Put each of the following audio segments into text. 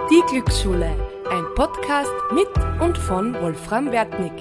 Die Glücksschule, ein Podcast mit und von Wolfram Wertnick.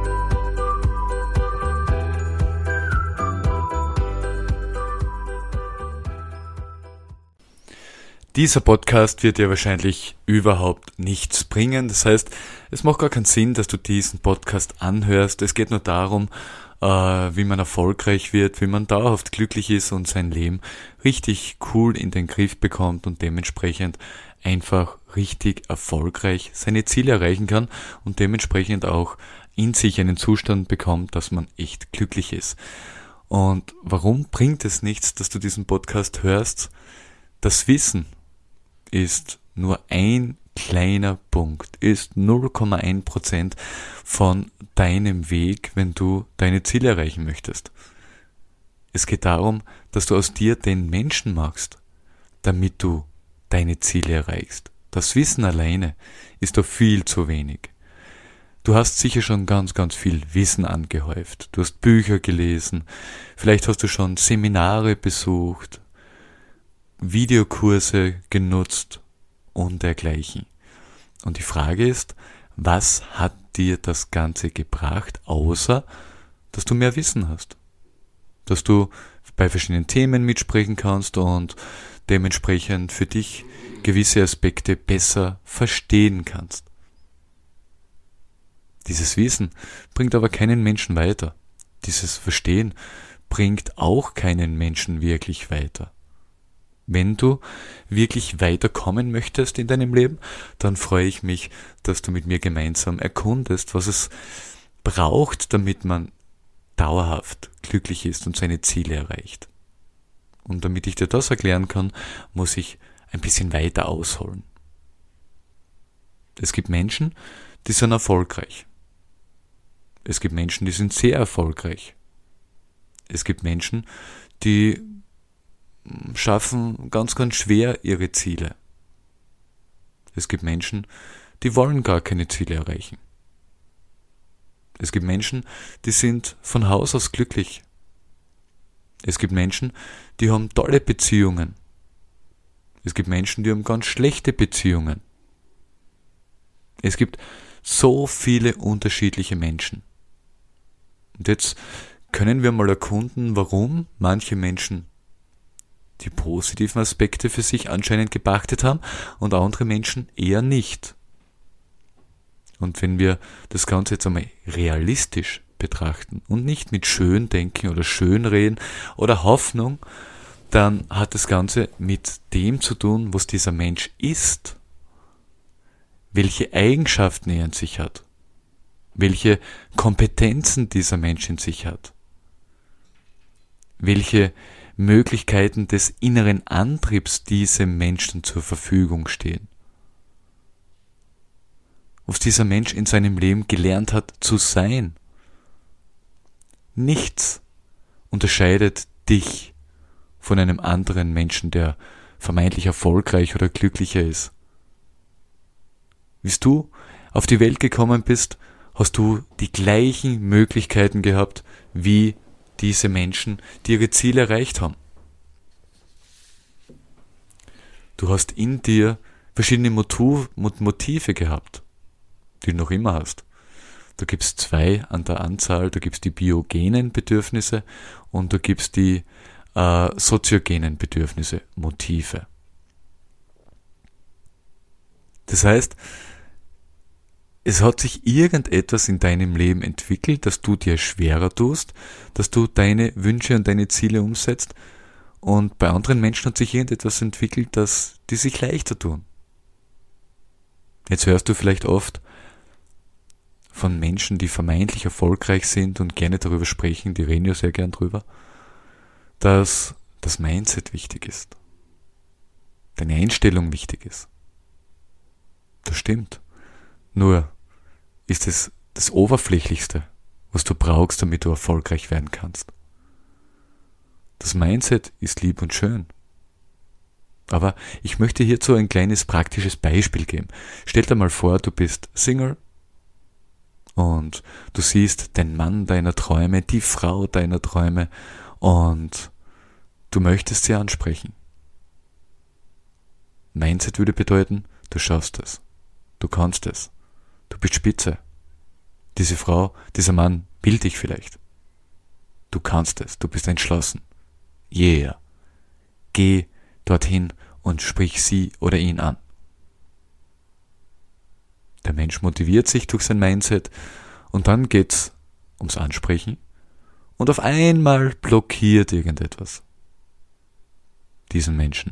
Dieser Podcast wird dir wahrscheinlich überhaupt nichts bringen. Das heißt, es macht gar keinen Sinn, dass du diesen Podcast anhörst. Es geht nur darum, wie man erfolgreich wird, wie man dauerhaft glücklich ist und sein Leben richtig cool in den Griff bekommt und dementsprechend einfach richtig erfolgreich seine Ziele erreichen kann und dementsprechend auch in sich einen Zustand bekommt, dass man echt glücklich ist. Und warum bringt es nichts, dass du diesen Podcast hörst? Das Wissen ist nur ein kleiner Punkt, ist 0,1% von deinem Weg, wenn du deine Ziele erreichen möchtest. Es geht darum, dass du aus dir den Menschen machst, damit du deine Ziele erreichst. Das Wissen alleine ist doch viel zu wenig. Du hast sicher schon ganz viel Wissen angehäuft. Du hast Bücher gelesen, vielleicht hast du schon Seminare besucht, Videokurse genutzt und dergleichen. Und die Frage ist, was hat dir das Ganze gebracht, außer dass du mehr Wissen hast? Dass du bei verschiedenen Themen mitsprechen kannst und dementsprechend für dich gewisse Aspekte besser verstehen kannst. Dieses Wissen bringt aber keinen Menschen weiter. Dieses Verstehen bringt auch keinen Menschen wirklich weiter. Wenn du wirklich weiterkommen möchtest in deinem Leben, dann freue ich mich, dass du mit mir gemeinsam erkundest, was es braucht, damit man dauerhaft glücklich ist und seine Ziele erreicht. Und damit ich dir das erklären kann, muss ich ein bisschen weiter ausholen. Es gibt Menschen, die sind erfolgreich. Es gibt Menschen, die sind sehr erfolgreich. Es gibt Menschen, die schaffen ganz schwer ihre Ziele. Es gibt Menschen, die wollen gar keine Ziele erreichen. Es gibt Menschen, die sind von Haus aus glücklich. Es gibt Menschen, die haben tolle Beziehungen. Es gibt Menschen, die haben ganz schlechte Beziehungen. Es gibt so viele unterschiedliche Menschen. Und jetzt können wir mal erkunden, warum manche Menschen die positiven Aspekte für sich anscheinend gepachtet haben und andere Menschen eher nicht. Und wenn wir das Ganze jetzt einmal realistisch betrachten und nicht mit Schöndenken oder Schönreden oder Hoffnung, dann hat das Ganze mit dem zu tun, was dieser Mensch ist, welche Eigenschaften er in sich hat, welche Kompetenzen dieser Mensch in sich hat, welche Möglichkeiten des inneren Antriebs diesem Menschen zur Verfügung stehen. Was dieser Mensch in seinem Leben gelernt hat zu sein. Nichts unterscheidet dich von einem anderen Menschen, der vermeintlich erfolgreich oder glücklicher ist. Wie du auf die Welt gekommen bist, hast du die gleichen Möglichkeiten gehabt wie diese Menschen, die ihre Ziele erreicht haben. Du hast in dir verschiedene Motive gehabt, die du noch immer hast. Du gibst 2 an der Anzahl, du gibst die biogenen Bedürfnisse und du gibst die soziogenen Bedürfnisse, Motive. Das heißt, es hat sich irgendetwas in deinem Leben entwickelt, dass du dir schwerer tust, dass du deine Wünsche und deine Ziele umsetzt, und bei anderen Menschen hat sich irgendetwas entwickelt, dass die sich leichter tun. Jetzt hörst du vielleicht oft von Menschen, die vermeintlich erfolgreich sind und gerne darüber sprechen, die reden ja sehr gern drüber, dass das Mindset wichtig ist, deine Einstellung wichtig ist. Das stimmt. Nur ist es das Oberflächlichste, was du brauchst, damit du erfolgreich werden kannst. Das Mindset ist lieb und schön. Aber ich möchte hierzu ein kleines praktisches Beispiel geben. Stell dir mal vor, du bist Single und du siehst den Mann deiner Träume, die Frau deiner Träume und du möchtest sie ansprechen. Mindset würde bedeuten, Du schaffst es. Du kannst es. Du bist spitze. Diese Frau, dieser Mann will dich vielleicht. Du kannst es. Du bist entschlossen. Yeah. Geh dorthin und sprich sie oder ihn an. Der Mensch motiviert sich durch sein Mindset und dann geht's ums Ansprechen und auf einmal blockiert irgendetwas diesen Menschen.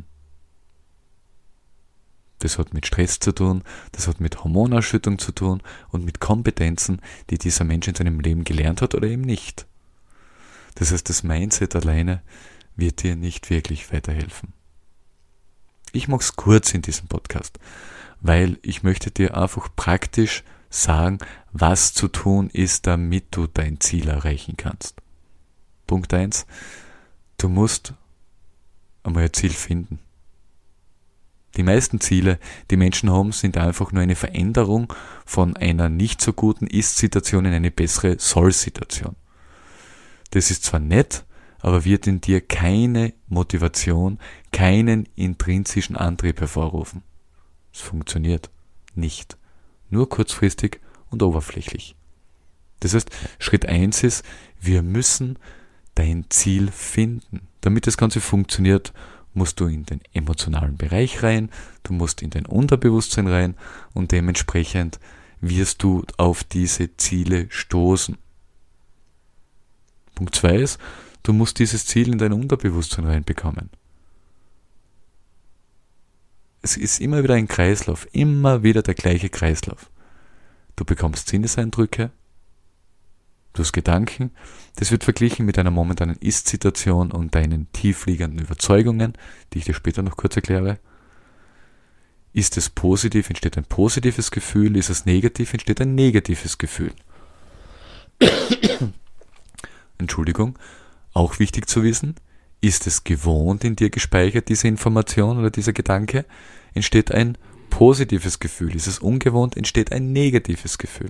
Das hat mit Stress zu tun, das hat mit Hormonausschüttung zu tun und mit Kompetenzen, die dieser Mensch in seinem Leben gelernt hat oder eben nicht. Das heißt, das Mindset alleine wird dir nicht wirklich weiterhelfen. Ich mache es kurz in diesem Podcast, weil ich möchte dir einfach praktisch sagen, was zu tun ist, damit du dein Ziel erreichen kannst. Punkt 1. Du musst einmal ein Ziel finden. Die meisten Ziele, die Menschen haben, sind einfach nur eine Veränderung von einer nicht so guten Ist-Situation in eine bessere Soll-Situation. Das ist zwar nett, aber wird in dir keine Motivation, keinen intrinsischen Antrieb hervorrufen. Es funktioniert nicht. Nur kurzfristig und oberflächlich. Das heißt, Schritt 1 ist, wir müssen dein Ziel finden. Damit das Ganze funktioniert, musst du in den emotionalen Bereich rein, du musst in dein Unterbewusstsein rein und dementsprechend wirst du auf diese Ziele stoßen. Punkt 2 ist, du musst dieses Ziel in dein Unterbewusstsein reinbekommen. Es ist immer wieder ein Kreislauf, immer wieder der gleiche Kreislauf. Du bekommst Sinneseindrücke, du hast Gedanken, das wird verglichen mit einer momentanen Ist-Situation und deinen tiefliegenden Überzeugungen, die ich dir später noch kurz erkläre. Ist es positiv, entsteht ein positives Gefühl, ist es negativ, entsteht ein negatives Gefühl. Entschuldigung, auch wichtig zu wissen, ist es gewohnt in dir gespeichert, diese Information oder dieser Gedanke, entsteht ein positives Gefühl. Ist es ungewohnt, entsteht ein negatives Gefühl.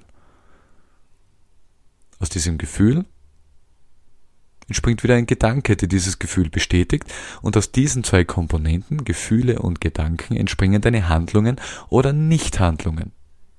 Aus diesem Gefühl entspringt wieder ein Gedanke, der dieses Gefühl bestätigt, und aus diesen zwei Komponenten, Gefühle und Gedanken, entspringen deine Handlungen oder Nichthandlungen.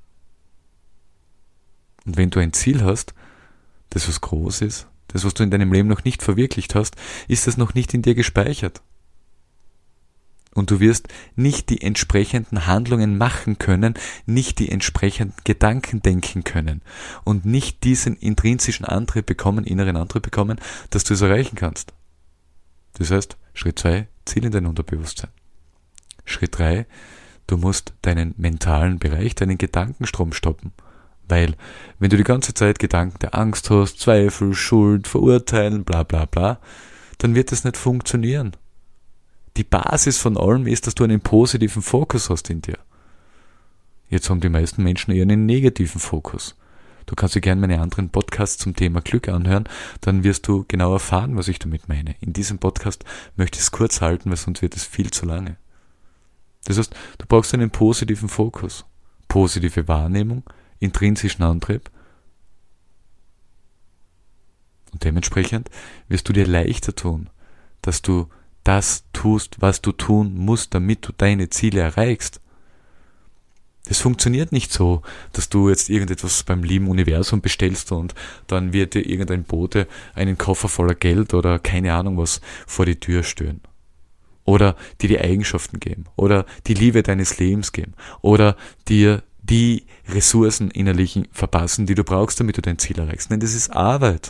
Und wenn du ein Ziel hast, das was groß ist, das was du in deinem Leben noch nicht verwirklicht hast, ist das noch nicht in dir gespeichert. Und du wirst nicht die entsprechenden Handlungen machen können, nicht die entsprechenden Gedanken denken können und nicht diesen intrinsischen Antrieb bekommen, inneren Antrieb bekommen, dass du es erreichen kannst. Das heißt, Schritt 2, Ziel in dein Unterbewusstsein. Schritt 3, du musst deinen mentalen Bereich, deinen Gedankenstrom stoppen. Weil, wenn du die ganze Zeit Gedanken der Angst hast, Zweifel, Schuld, Verurteilen, bla bla bla, dann wird das nicht funktionieren. Die Basis von allem ist, dass du einen positiven Fokus hast in dir. Jetzt haben die meisten Menschen eher einen negativen Fokus. Du kannst dir gerne meine anderen Podcasts zum Thema Glück anhören, dann wirst du genau erfahren, was ich damit meine. In diesem Podcast möchte ich es kurz halten, weil sonst wird es viel zu lange. Das heißt, du brauchst einen positiven Fokus, positive Wahrnehmung, intrinsischen Antrieb und dementsprechend wirst du dir leichter tun, dass du das tust, was du tun musst, damit du deine Ziele erreichst. Das funktioniert nicht so, dass du jetzt irgendetwas beim lieben Universum bestellst und dann wird dir irgendein Bote einen Koffer voller Geld oder keine Ahnung was vor die Tür stellen. Oder dir die Eigenschaften geben. Oder die Liebe deines Lebens geben. Oder dir die Ressourcen innerlichen verpassen, die du brauchst, damit du dein Ziel erreichst. Nein, das ist Arbeit.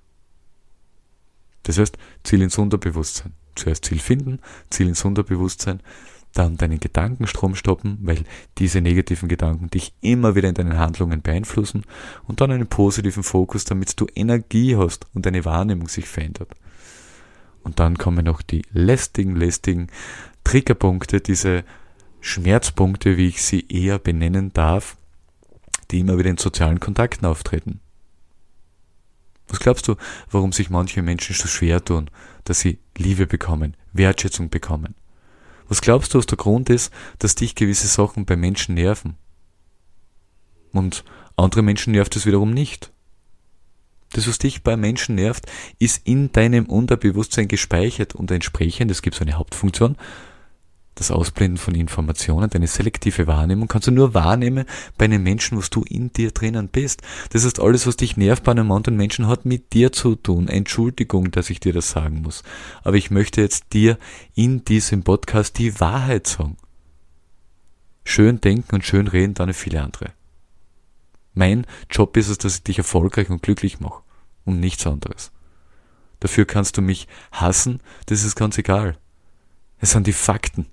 Das heißt, Ziel ins Unterbewusstsein. Zuerst Ziel finden, Ziel ins Unterbewusstsein, dann deinen Gedankenstrom stoppen, weil diese negativen Gedanken dich immer wieder in deinen Handlungen beeinflussen, und dann einen positiven Fokus, damit du Energie hast und deine Wahrnehmung sich verändert. Und dann kommen noch die lästigen Triggerpunkte, diese Schmerzpunkte, wie ich sie eher benennen darf, die immer wieder in sozialen Kontakten auftreten. Was glaubst du, warum sich manche Menschen so schwer tun, dass sie Liebe bekommen, Wertschätzung bekommen? Was glaubst du, was der Grund ist, dass dich gewisse Sachen bei Menschen nerven? Und andere Menschen nervt es wiederum nicht. Das, was dich bei Menschen nervt, ist in deinem Unterbewusstsein gespeichert und entsprechend, es gibt so eine Hauptfunktion, Das Ausblenden von Informationen, deine selektive Wahrnehmung kannst du nur wahrnehmen bei einem Menschen, was du in dir drinnen bist. Das heißt, alles, was dich nervt bei einem anderen Menschen, hat mit dir zu tun. Entschuldigung, dass ich dir das sagen muss. Aber ich möchte jetzt dir in diesem Podcast die Wahrheit sagen. Schön denken und schön reden, dann viele andere. Mein Job ist es, dass ich dich erfolgreich und glücklich mache. Und nichts anderes. Dafür kannst du mich hassen, das ist ganz egal. Es sind die Fakten.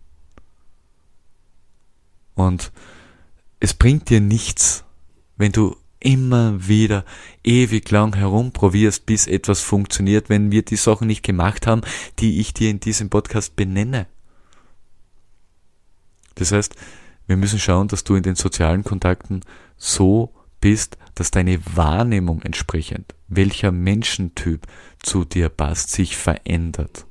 Und es bringt dir nichts, wenn du immer wieder ewig lang herumprobierst, bis etwas funktioniert, wenn wir die Sachen nicht gemacht haben, die ich dir in diesem Podcast benenne. Das heißt, wir müssen schauen, dass du in den sozialen Kontakten so bist, dass deine Wahrnehmung entsprechend, welcher Menschentyp zu dir passt, sich verändert.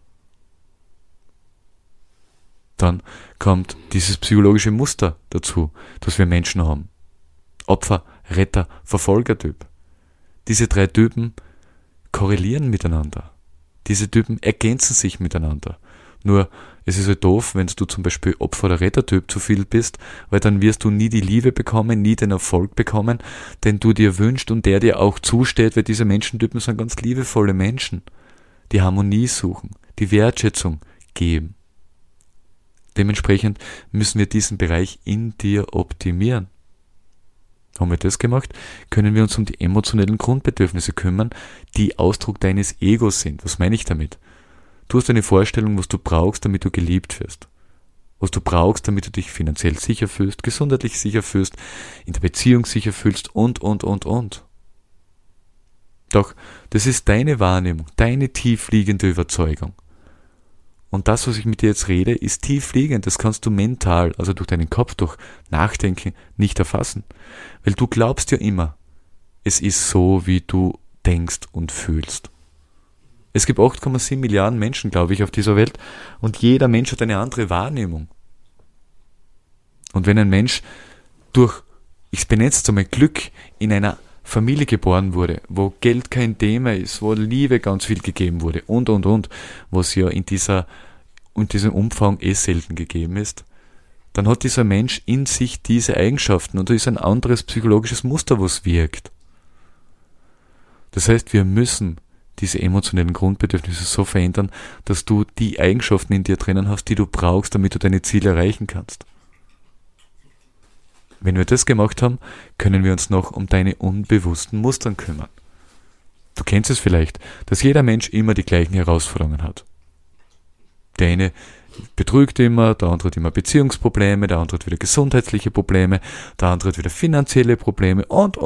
Dann kommt dieses psychologische Muster dazu, das wir Menschen haben. Opfer, Retter, Verfolgertyp. Diese 3 Typen korrelieren miteinander. Diese Typen ergänzen sich miteinander. Nur, es ist halt doof, wenn du zum Beispiel Opfer- oder Rettertyp zu viel bist, weil dann wirst du nie die Liebe bekommen, nie den Erfolg bekommen, den du dir wünschst und der dir auch zusteht, weil diese Menschentypen sind ganz liebevolle Menschen, die Harmonie suchen, die Wertschätzung geben. Dementsprechend müssen wir diesen Bereich in dir optimieren. Haben wir das gemacht, können wir uns um die emotionellen Grundbedürfnisse kümmern, die Ausdruck deines Egos sind. Was meine ich damit? Du hast eine Vorstellung, was du brauchst, damit du geliebt wirst. Was du brauchst, damit du dich finanziell sicher fühlst, gesundheitlich sicher fühlst, in der Beziehung sicher fühlst und. Doch das ist deine Wahrnehmung, deine tiefliegende Überzeugung. Und das, was ich mit dir jetzt rede, ist tiefliegend. Das kannst du mental, also durch deinen Kopf, durch Nachdenken, nicht erfassen. Weil du glaubst ja immer, es ist so, wie du denkst und fühlst. Es gibt 8,7 Milliarden Menschen, glaube ich, auf dieser Welt. Und jeder Mensch hat eine andere Wahrnehmung. Und wenn ein Mensch durch, ich benenne es einmal, Glück in einer Familie geboren wurde, wo Geld kein Thema ist, wo Liebe ganz viel gegeben wurde und, was ja in diesem Umfang selten gegeben ist, dann hat dieser Mensch in sich diese Eigenschaften und da ist ein anderes psychologisches Muster, was wirkt. Das heißt, wir müssen diese emotionellen Grundbedürfnisse so verändern, dass du die Eigenschaften in dir drinnen hast, die du brauchst, damit du deine Ziele erreichen kannst. Wenn wir das gemacht haben, können wir uns noch um deine unbewussten Mustern kümmern. Du kennst es vielleicht, dass jeder Mensch immer die gleichen Herausforderungen hat. Der eine betrügt immer, der andere hat immer Beziehungsprobleme, der andere hat wieder gesundheitliche Probleme, der andere hat wieder finanzielle Probleme und.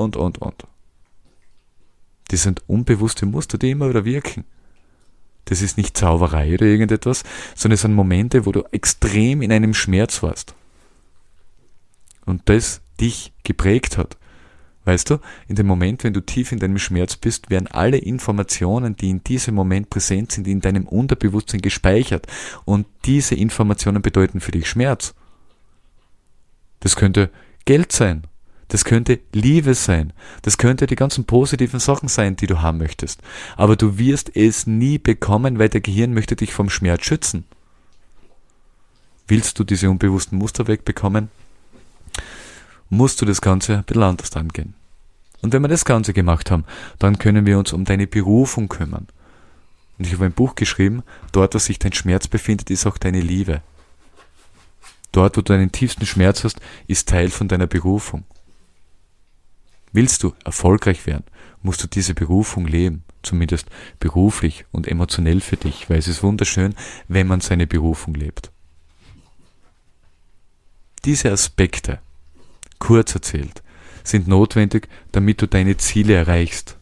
Das sind unbewusste Muster, die immer wieder wirken. Das ist nicht Zauberei oder irgendetwas, sondern es sind Momente, wo du extrem in einem Schmerz warst. Und das dich geprägt hat. Weißt du, in dem Moment, wenn du tief in deinem Schmerz bist, werden alle Informationen, die in diesem Moment präsent sind, in deinem Unterbewusstsein gespeichert. Und diese Informationen bedeuten für dich Schmerz. Das könnte Geld sein. Das könnte Liebe sein. Das könnte die ganzen positiven Sachen sein, die du haben möchtest. Aber du wirst es nie bekommen, weil dein Gehirn möchte dich vom Schmerz schützen. Willst du diese unbewussten Muster wegbekommen, musst du das Ganze ein bisschen anders angehen. Und wenn wir das Ganze gemacht haben, dann können wir uns um deine Berufung kümmern. Und ich habe ein Buch geschrieben, dort, wo sich dein Schmerz befindet, ist auch deine Liebe. Dort, wo du deinen tiefsten Schmerz hast, ist Teil von deiner Berufung. Willst du erfolgreich werden, musst du diese Berufung leben, zumindest beruflich und emotionell für dich, weil es ist wunderschön, wenn man seine Berufung lebt. Diese Aspekte, kurz erzählt, sind notwendig, damit du deine Ziele erreichst.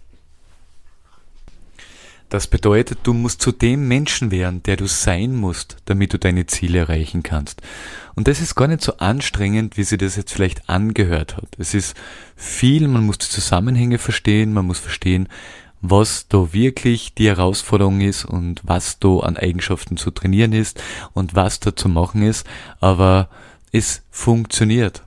Das bedeutet, du musst zu dem Menschen werden, der du sein musst, damit du deine Ziele erreichen kannst. Und das ist gar nicht so anstrengend, wie sich das jetzt vielleicht angehört hat. Es ist viel, man muss die Zusammenhänge verstehen, man muss verstehen, was da wirklich die Herausforderung ist und was da an Eigenschaften zu trainieren ist und was da zu machen ist, aber es funktioniert.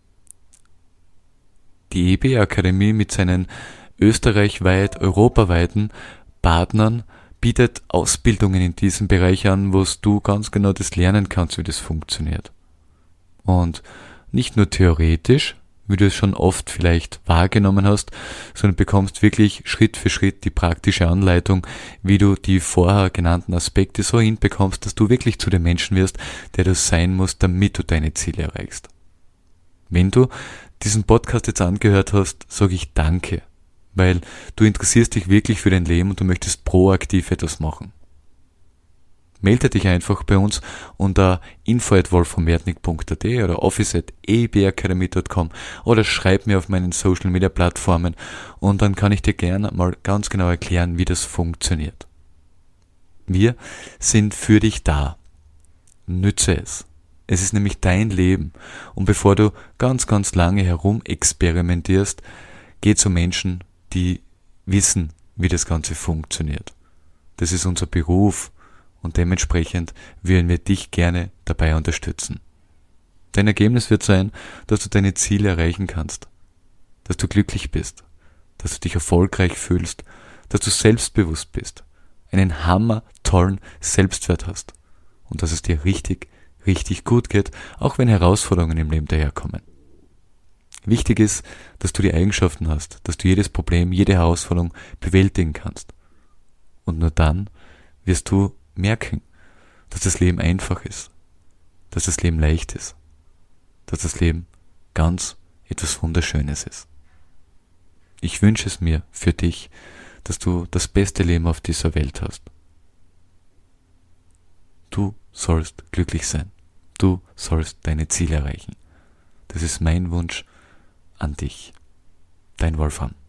Die EB Akademie mit seinen österreichweit, europaweiten Partnern bietet Ausbildungen in diesem Bereich an, wo du ganz genau das lernen kannst, wie das funktioniert. Und nicht nur theoretisch, wie du es schon oft vielleicht wahrgenommen hast, sondern bekommst wirklich Schritt für Schritt die praktische Anleitung, wie du die vorher genannten Aspekte so hinbekommst, dass du wirklich zu dem Menschen wirst, der du sein musst, damit du deine Ziele erreichst. Wenn du diesen Podcast jetzt angehört hast, sage ich Danke, weil du interessierst dich wirklich für dein Leben und du möchtest proaktiv etwas machen. Melde dich einfach bei uns unter info@wolframwertnig.at oder office@eibacademy.com oder schreib mir auf meinen Social Media Plattformen und dann kann ich dir gerne mal ganz genau erklären, wie das funktioniert. Wir sind für dich da. Nütze es. Es ist nämlich dein Leben und bevor du ganz, ganz lange herum experimentierst, geh zu Menschen, die wissen, wie das Ganze funktioniert. Das ist unser Beruf. Und dementsprechend würden wir dich gerne dabei unterstützen. Dein Ergebnis wird sein, dass du deine Ziele erreichen kannst, dass du glücklich bist, dass du dich erfolgreich fühlst, dass du selbstbewusst bist, einen hammertollen Selbstwert hast und dass es dir richtig, richtig gut geht, auch wenn Herausforderungen im Leben daherkommen. Wichtig ist, dass du die Eigenschaften hast, dass du jedes Problem, jede Herausforderung bewältigen kannst. Und nur dann wirst du merken, dass das Leben einfach ist, dass das Leben leicht ist, dass das Leben ganz etwas Wunderschönes ist. Ich wünsche es mir für dich, dass du das beste Leben auf dieser Welt hast. Du sollst glücklich sein. Du sollst deine Ziele erreichen. Das ist mein Wunsch an dich. Dein Wolfram.